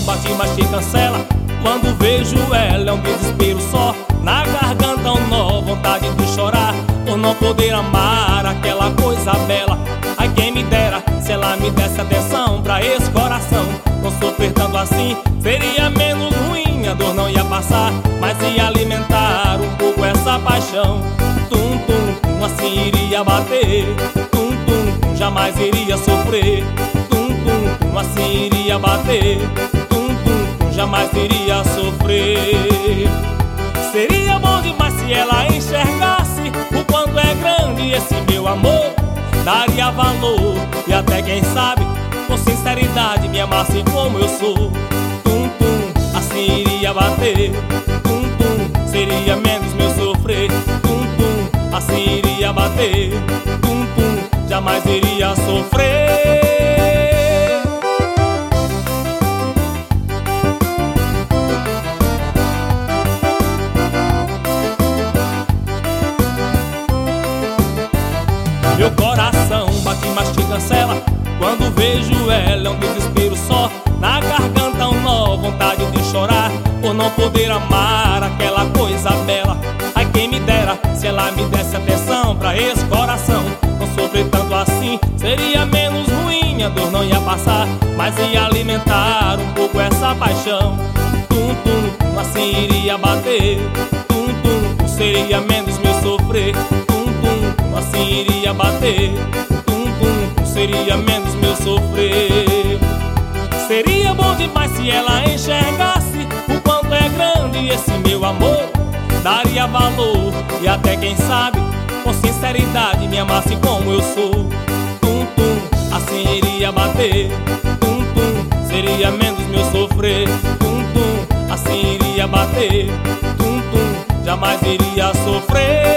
bate, mas te cancela. Quando vejo ela é um desespero só. Na garganta um nó, vontade de chorar, por não poder amar aquela coisa bela. Ai, quem me dera se ela me desse atenção pra esse coração. Não sofrer tanto assim, seria menos ruim. A dor não ia passar, mas ia alimentar um pouco essa paixão. Tum, tum, tum, assim iria bater. Tum, tum, tum, jamais iria sofrer. Tum, tum, tum, assim iria bater. Tum, tum, tum, jamais iria sofrer. Seria bom demais se ela enxergasse o quanto é grande esse meu amor. Daria valor e até quem sabe, com sinceridade, me amasse como eu sou. Tum, tum, assim iria bater. Tum, tum, seria menos meu sofrer. Tum, tum, assim iria bater. Tum, tum, jamais iria sofrer. Meu coração bate, mas te cancela. Quando vejo ela é um desespero só. Na garganta um nó, vontade de chorar, por não poder amar aquela coisa bela. Ai, quem me dera se ela me desse atenção pra esse coração. Não sofrer tanto assim, seria menos ruim. A dor não ia passar, mas ia alimentar um pouco essa paixão. Tum, tum, tum, assim iria bater. Tum, tum, tum, seria menos meu sofrer. Assim iria bater. Tum, tum, tum, seria menos meu sofrer. Seria bom demais se ela enxergasse o quanto é grande esse meu amor. Daria valor e até quem sabe, com sinceridade, me amasse como eu sou. Tum, tum, assim iria bater. Tum, tum, seria menos meu sofrer. Tum, tum, assim iria bater. Tum, tum, jamais iria sofrer.